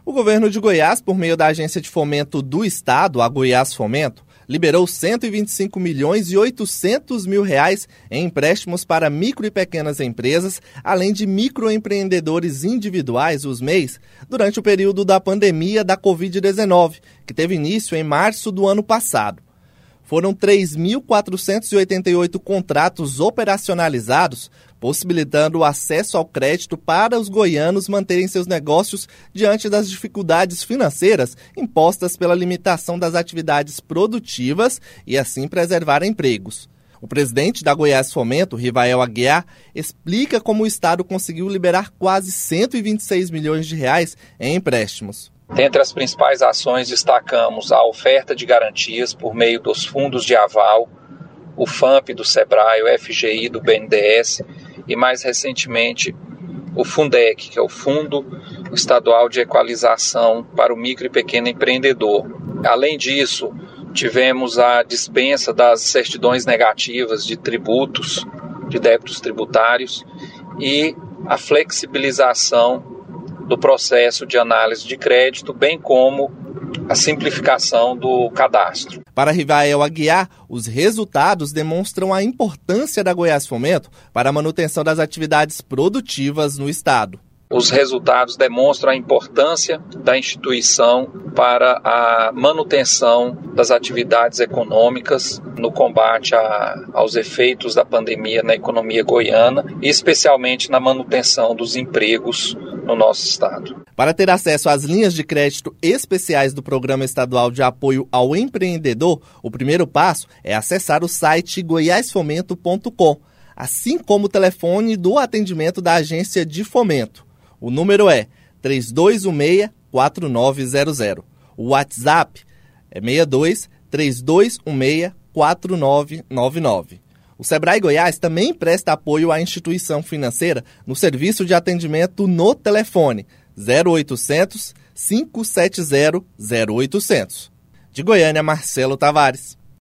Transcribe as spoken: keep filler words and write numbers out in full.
O governo de Goiás, por meio da Agência de Fomento do Estado, a Goiás Fomento, liberou cento e vinte e cinco milhões e oitocentos mil reais em empréstimos para micro e pequenas empresas, além de microempreendedores individuais, os M E Is, durante o período da pandemia da covid dezenove, que teve início em março do ano passado. Foram três mil quatrocentos e oitenta e oito contratos operacionalizados, possibilitando o acesso ao crédito para os goianos manterem seus negócios diante das dificuldades financeiras impostas pela limitação das atividades produtivas e assim preservar empregos. O presidente da Goiás Fomento, Rivael Aguiar, explica como o Estado conseguiu liberar quase cento e vinte e seis milhões de reais em empréstimos. Dentre as principais ações, destacamos a oferta de garantias por meio dos fundos de aval, o FAMP do Sebrae, o F G I do B N D E S e, mais recentemente, o Fundec, que é o Fundo Estadual de Equalização para o Micro e Pequeno Empreendedor. Além disso, tivemos a dispensa das certidões negativas de tributos, de débitos tributários e a flexibilização do processo de análise de crédito, bem como a simplificação do cadastro. Para Rivael Aguiar, os resultados demonstram a importância da Goiás Fomento para a manutenção das atividades produtivas no Estado. Os resultados demonstram a importância da instituição para a manutenção das atividades econômicas no combate a, aos efeitos da pandemia na economia goiana e especialmente na manutenção dos empregos no nosso estado. Para ter acesso às linhas de crédito especiais do Programa Estadual de Apoio ao Empreendedor, o primeiro passo é acessar o site goiás fomento ponto com, assim como o telefone do atendimento da Agência de Fomento. O número é três dois um seis, quatro nove zero zero. O WhatsApp é seis dois, três dois um seis, quatro nove nove nove. O Sebrae Goiás também presta apoio à instituição financeira no serviço de atendimento no telefone zero oitocentos, cinco sete zero, zero oitocentos. De Goiânia, Marcelo Tavares.